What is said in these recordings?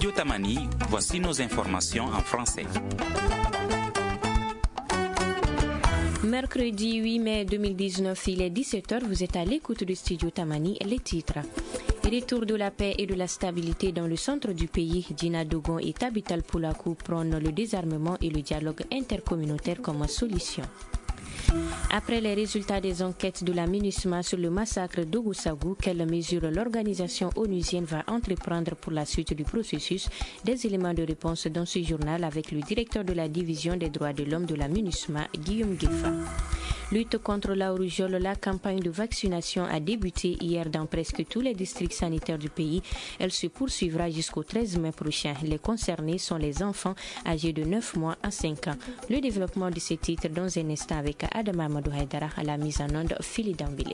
studio Tamani, voici nos informations en français. Mercredi 8 mai 2019, il est 17h, vous êtes à l'écoute du studio Tamani, les titres. Retour de la paix et de la stabilité dans le centre du pays, Dina Dogon et Tabital Poulakou prônent le désarmement et le dialogue intercommunautaire comme solution. Après les résultats des enquêtes de la MINUSMA sur le massacre d'Ogossagou, quelles mesures l'organisation onusienne va entreprendre pour la suite du processus? Des éléments de réponse dans ce journal avec le directeur de la division des droits de l'homme de la MINUSMA, Guillaume Gueffa. Lutte contre la rougeole, la campagne de vaccination a débuté hier dans presque tous les districts sanitaires du pays. Elle se poursuivra jusqu'au 13 mai prochain. Les concernés sont les enfants âgés de 9 mois à 5 ans. Le développement de ces titres dans un instant avec Adam Amadou Haïdara à la mise en onde Philly Dambélé.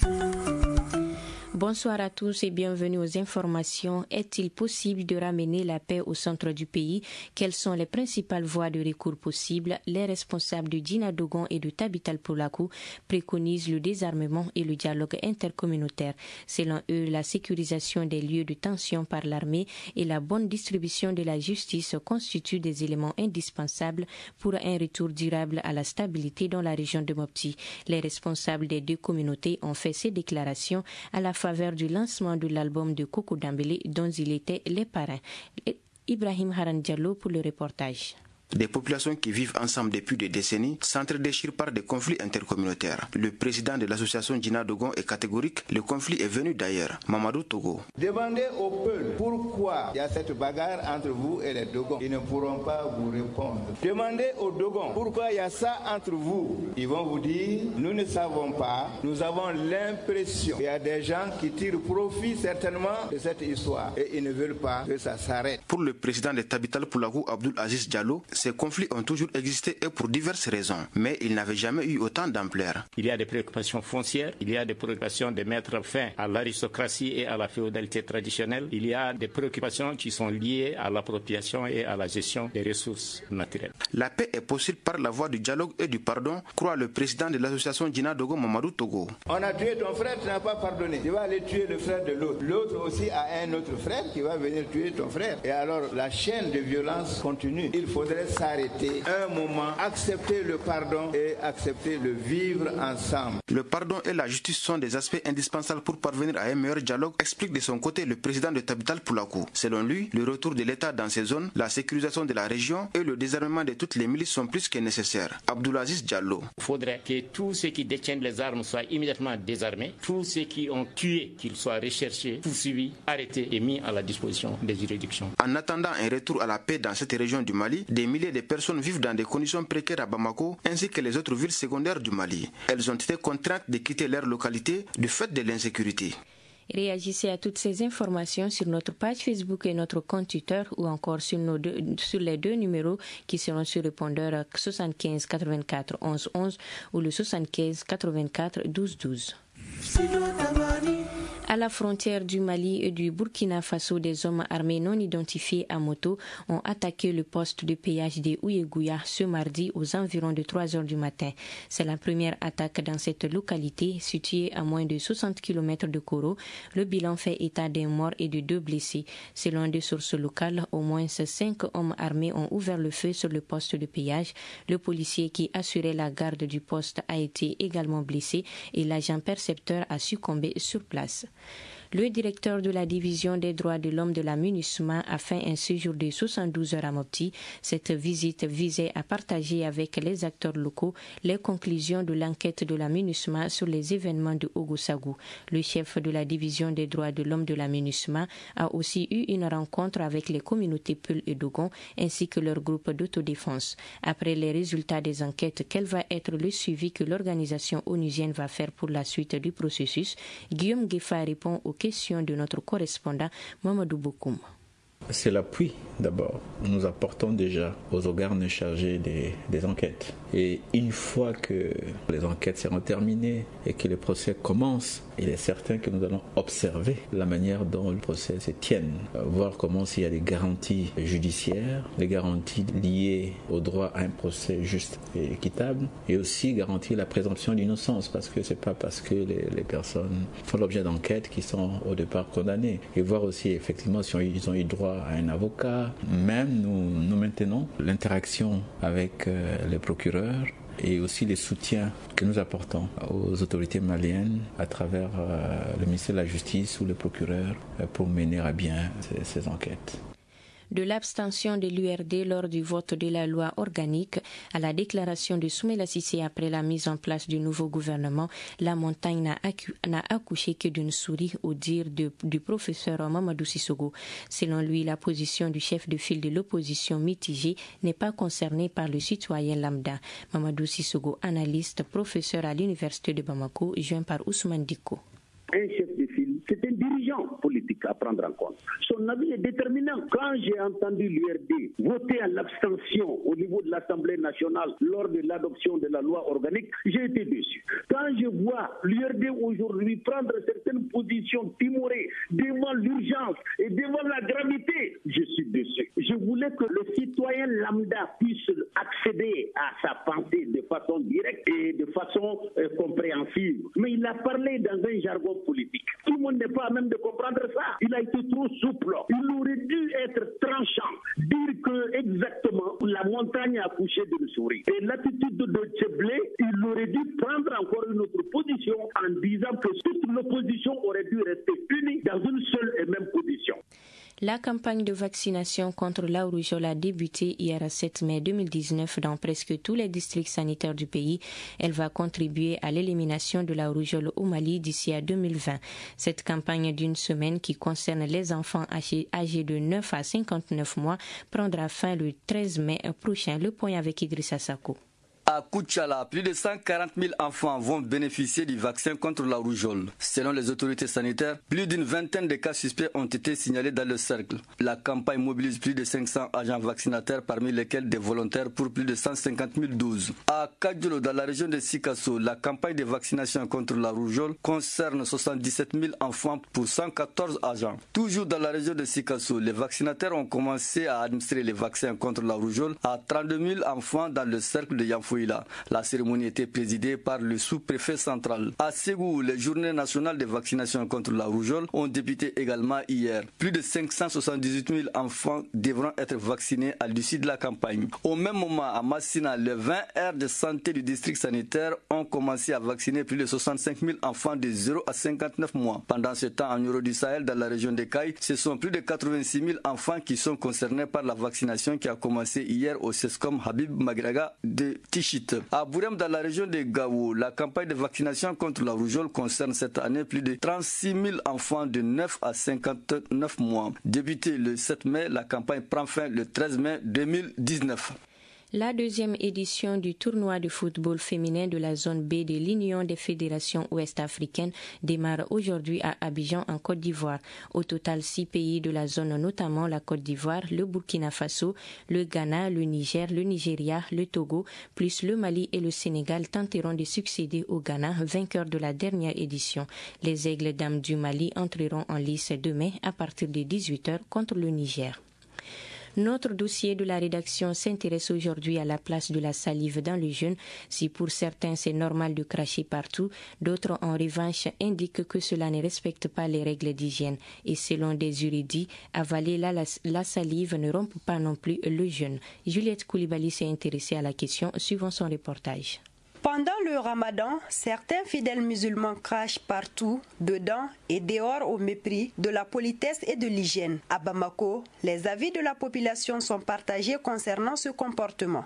Bonsoir à tous et bienvenue aux informations. Est-il possible de ramener la paix au centre du pays? Quelles sont les principales voies de recours possibles? Les responsables de Dina Dogon et de Tabital Poulakou préconisent le désarmement et le dialogue intercommunautaire. Selon eux, la sécurisation des lieux de tension par l'armée et la bonne distribution de la justice constituent des éléments indispensables pour un retour durable à la stabilité dans la région de Mopti. Les responsables des deux communautés ont fait ces déclarations à la faveur du lancement de l'album de Coco Dambélé dont il était les parrains. Ibrahim Haran Diallo pour le reportage. Des populations qui vivent ensemble depuis des décennies s'entredéchirent par des conflits intercommunautaires. Le président de l'association Dina Dogon est catégorique, le conflit est venu d'ailleurs. Mamadou Togo. Demandez au peuple pourquoi il y a cette bagarre entre vous et les Dogons. Ils ne pourront pas vous répondre. Demandez aux Dogons pourquoi il y a ça entre vous. Ils vont vous dire, nous ne savons pas, nous avons l'impression qu'il y a des gens qui tirent profit certainement de cette histoire et ils ne veulent pas que ça s'arrête. Pour le président de Tabital Poulakou, Abdul Aziz Diallo, ces conflits ont toujours existé et pour diverses raisons, mais ils n'avaient jamais eu autant d'ampleur. Il y a des préoccupations foncières, il y a des préoccupations de mettre fin à l'aristocratie et à la féodalité traditionnelle, il y a des préoccupations qui sont liées à l'appropriation et à la gestion des ressources naturelles. La paix est possible par la voie du dialogue et du pardon, croit le président de l'association Dina Dogon, Mamadou Togo. On a tué ton frère, tu n'as pas pardonné. Tu vas aller tuer le frère de l'autre. L'autre aussi a un autre frère qui va venir tuer ton frère. Et alors la chaîne de violence continue. Il faudrait s'arrêter un moment, accepter le pardon et accepter le vivre ensemble. Le pardon et la justice sont des aspects indispensables pour parvenir à un meilleur dialogue, explique de son côté le président de Tabital Poulakou. Selon lui, le retour de l'État dans ces zones, la sécurisation de la région et le désarmement de toutes les milices sont plus que nécessaires. Abdoulaziz Diallo. Il faudrait que tous ceux qui détiennent les armes soient immédiatement désarmés, tous ceux qui ont tué, qu'ils soient recherchés, poursuivis, arrêtés et mis à la disposition des juridictions. En attendant un retour à la paix dans cette région du Mali, des milliers de personnes vivent dans des conditions précaires à Bamako ainsi que les autres villes secondaires du Mali. Elles ont été contraintes de quitter leur localité du fait de l'insécurité. Réagissez à toutes ces informations sur notre page Facebook et notre compte Twitter ou encore sur les deux numéros qui seront sur le répondeur 75 84 11 11 ou le 75 84 12 12. À la frontière du Mali et du Burkina Faso, des hommes armés non identifiés à moto ont attaqué le poste de péage de Ouyeguya ce mardi aux environs de 3 heures du matin. C'est la première attaque dans cette localité située à moins de 60 km de Koro. Le bilan fait état d'un mort et de 2 blessés. Selon des sources locales, au moins 5 hommes armés ont ouvert le feu sur le poste de péage. Le policier qui assurait la garde du poste a été également blessé et l'agent percepteur a succombé sur place. Le directeur de la division des droits de l'homme de la MINUSMA a fait un séjour de 72 heures à Mopti. Cette visite visait à partager avec les acteurs locaux les conclusions de l'enquête de la MINUSMA sur les événements de Ogossagou. Le chef de la division des droits de l'homme de la MINUSMA a aussi eu une rencontre avec les communautés Peul et Dogon ainsi que leur groupe d'autodéfense. Après les résultats des enquêtes, quel va être le suivi que l'organisation onusienne va faire pour la suite du processus? Guillaume Gueffa répond aux questions de notre correspondant Mamadou Bokoum. C'est l'appui d'abord. Nous apportons déjà aux organes chargés des enquêtes. Et une fois que les enquêtes seront terminées et que le procès commence, il est certain que nous allons observer la manière dont le procès se tienne, voir comment s'il y a des garanties judiciaires, des garanties liées au droit à un procès juste et équitable, et aussi garantir la présomption d'innocence, parce que c'est pas parce que les personnes font l'objet d'enquêtes qui sont au départ condamnées, et voir aussi effectivement si ils ont eu droit à un avocat. Même nous maintenons l'interaction avec les procureurs et aussi les soutiens que nous apportons aux autorités maliennes à travers le ministère de la Justice ou le procureur pour mener à bien ces enquêtes. De l'abstention de l'URD lors du vote de la loi organique à la déclaration de Soumaïla Cissé après la mise en place du nouveau gouvernement, la montagne n'a accouché que d'une souris au dire du professeur Mamadou Sissoko. Selon lui, la position du chef de file de l'opposition mitigée n'est pas concernée par le citoyen lambda. Mamadou Sissoko, analyste, professeur à l'université de Bamako, joint par Ousmane Diko. Un chef de file, c'est un dirigeant politique à prendre en compte. Son avis est déterminant. Quand j'ai entendu l'URD voter à l'abstention au niveau de l'Assemblée nationale lors de l'adoption de la loi organique, j'ai été déçu. Quand je vois l'URD aujourd'hui prendre certaines positions timorées devant l'urgence et devant la gravité, je suis déçu. Je voulais que le citoyen lambda puisse accéder à sa pensée de façon directe et de façon compréhensive. Mais il a parlé dans un jargon politique. Tout le monde n'est pas à même de comprendre ça. Il a été trop souple. Il aurait dû être tranchant, dire que exactement la montagne a accouché d'une souris. Et l'attitude de Tcheblé, il aurait dû prendre encore une autre position en disant que toute l'opposition aurait dû rester unie dans une seule et même position. La campagne de vaccination contre la rougeole a débuté hier 7 mai 2019 dans presque tous les districts sanitaires du pays. Elle va contribuer à l'élimination de la rougeole au Mali d'ici à 2020. Cette campagne d'une semaine qui concerne les enfants âgés de 9 à 59 mois prendra fin le 13 mai prochain. Le point avec Idrissa Sako. À Koutchala, plus de 140 000 enfants vont bénéficier du vaccin contre la rougeole. Selon les autorités sanitaires, plus d'une vingtaine de cas suspects ont été signalés dans le cercle. La campagne mobilise plus de 500 agents vaccinateurs, parmi lesquels des volontaires pour plus de 150 000 doses. À Kadjolo, dans la région de Sikasso, la campagne de vaccination contre la rougeole concerne 77 000 enfants pour 114 agents. Toujours dans la région de Sikasso, les vaccinateurs ont commencé à administrer les vaccins contre la rougeole à 32 000 enfants dans le cercle de Yamfouila. La cérémonie était présidée par le sous-préfet central. À Ségou, les journées nationales de vaccination contre la rougeole ont débuté également hier. Plus de 578 000 enfants devront être vaccinés à l'issue de la campagne. Au même moment, à Massina, les 20 aires de santé du district sanitaire ont commencé à vacciner plus de 65 000 enfants de 0 à 59 mois. Pendant ce temps, en Euro du Sahel, dans la région de Caille, ce sont plus de 86 000 enfants qui sont concernés par la vaccination qui a commencé hier au CESCOM Habib Magraga de Tichi. À Bourem, dans la région de Gao, la campagne de vaccination contre la rougeole concerne cette année plus de 36 000 enfants de 9 à 59 mois. Débutée le 7 mai, la campagne prend fin le 13 mai 2019. La deuxième édition du tournoi de football féminin de la zone B de l'Union des fédérations ouest-africaines démarre aujourd'hui à Abidjan en Côte d'Ivoire. Au total, 6 pays de la zone, notamment la Côte d'Ivoire, le Burkina Faso, le Ghana, le Niger, le Nigeria, le Togo, plus le Mali et le Sénégal tenteront de succéder au Ghana, vainqueur de la dernière édition. Les Aigles dames du Mali entreront en lice demain à partir de 18h contre le Niger. Notre dossier de la rédaction s'intéresse aujourd'hui à la place de la salive dans le jeûne. Si pour certains c'est normal de cracher partout, d'autres en revanche indiquent que cela ne respecte pas les règles d'hygiène. Et selon des érudits, avaler la salive ne rompt pas non plus le jeûne. Juliette Koulibaly s'est intéressée à la question suivant son reportage. Pendant le ramadan, certains fidèles musulmans crachent partout, dedans et dehors au mépris de la politesse et de l'hygiène. À Bamako, les avis de la population sont partagés concernant ce comportement.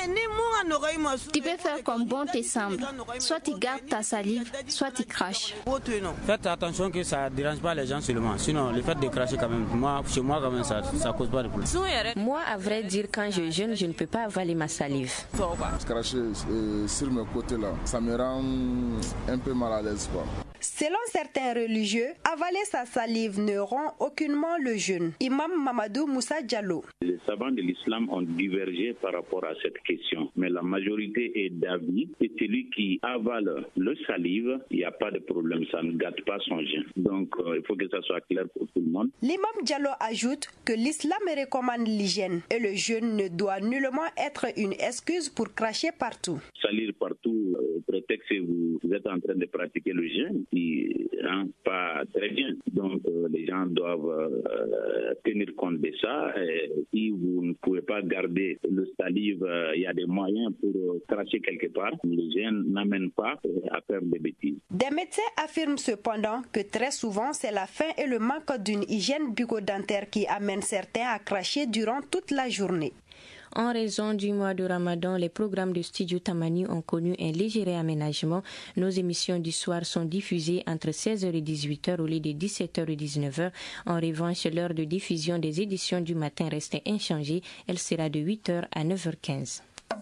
Tu peux faire comme bon te semble. Soit tu gardes ta salive, soit tu craches. Faites attention que ça ne dérange pas les gens seulement. Sinon, le fait de cracher quand même, chez moi quand même, ça cause pas de problème. Moi, à vrai dire, quand je jeûne, je ne peux pas avaler ma salive. Cracher sur mes côtés là, ça me rend un peu mal à l'aise, quoi. Selon certains religieux, avaler sa salive ne rend aucunement le jeûne. Imam Mamadou Moussa Diallo. Les savants de l'islam ont divergé par rapport à cette question, mais la majorité est d'avis que celui qui avale le salive, il n'y a pas de problème, ça ne gâte pas son jeûne. Donc il faut que ça soit clair pour tout le monde. L'imam Diallo ajoute que l'islam recommande l'hygiène et le jeûne ne doit nullement être une excuse pour cracher partout. Salir partout, prétexte que vous êtes en train de pratiquer le jeûne, aussi pas très bien. Donc les gens doivent tenir compte de ça. Et si vous ne pouvez pas garder le salive, il y a des moyens pour cracher quelque part. Les jeunes n'amènent pas à faire des bêtises. Des médecins affirment cependant que très souvent c'est la faim et le manque d'une hygiène bucco-dentaire qui amènent certains à cracher durant toute la journée. En raison du mois de Ramadan, les programmes de Studio Tamani ont connu un léger réaménagement. Nos émissions du soir sont diffusées entre 16h et 18h au lieu de 17h et 19h. En revanche, l'heure de diffusion des éditions du matin restait inchangée. Elle sera de 8h à 9h15.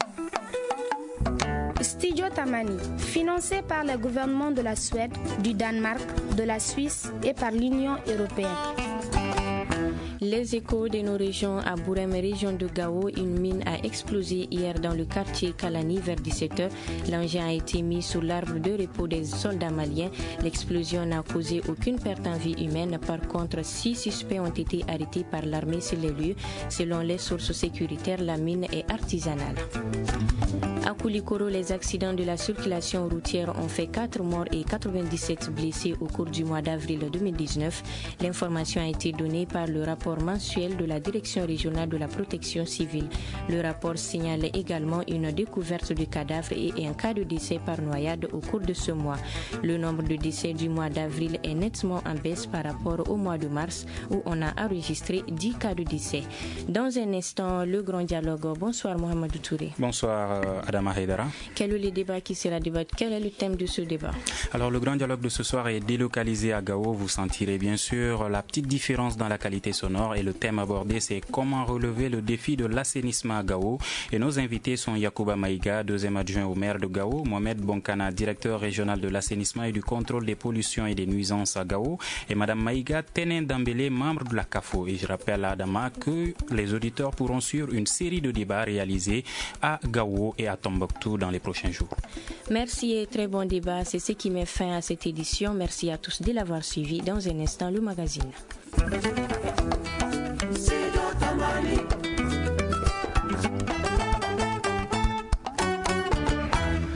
Studio Tamani, financé par le gouvernement de la Suède, du Danemark, de la Suisse et par l'Union européenne. Les échos de nos régions. À Bourem, région de Gao, une mine a explosé hier dans le quartier Kalani vers 17h. L'engin a été mis sous l'arbre de repos des soldats maliens. L'explosion n'a causé aucune perte en vie humaine. Par contre, 6 suspects ont été arrêtés par l'armée sur les lieux. Selon les sources sécuritaires, la mine est artisanale. À Koulikoro, les accidents de la circulation routière ont fait 4 morts et 97 blessés au cours du mois d'avril 2019. L'information a été donnée par le rapport mensuel de la Direction régionale de la protection civile. Le rapport signale également une découverte de cadavres et un cas de décès par noyade au cours de ce mois. Le nombre de décès du mois d'avril est nettement en baisse par rapport au mois de mars où on a enregistré 10 cas de décès. Dans un instant, le grand dialogue. Bonsoir Mohamedou Touré. Bonsoir Adama Haidara. Quel est le débat qui sera débattu? Quel est le thème de ce débat? Alors le grand dialogue de ce soir est délocalisé à Gao. Vous sentirez bien sûr la petite différence dans la qualité sonore et le thème abordé c'est comment relever le défi de l'assainissement à Gao. Et nos invités sont Yacouba Maïga, deuxième adjoint au maire de Gao, Mohamed Bonkana, directeur régional de l'assainissement et du contrôle des pollutions et des nuisances à Gao, et Madame Maïga Tenen Dambélé, membre de la CAFO. Et je rappelle à Adama que les auditeurs pourront suivre une série de débats réalisés à Gao et à Tombouctou dans les prochains jours. Merci et très bon débat. C'est ce qui met fin à cette édition. Merci à tous de l'avoir suivi. Dans un instant, le magazine.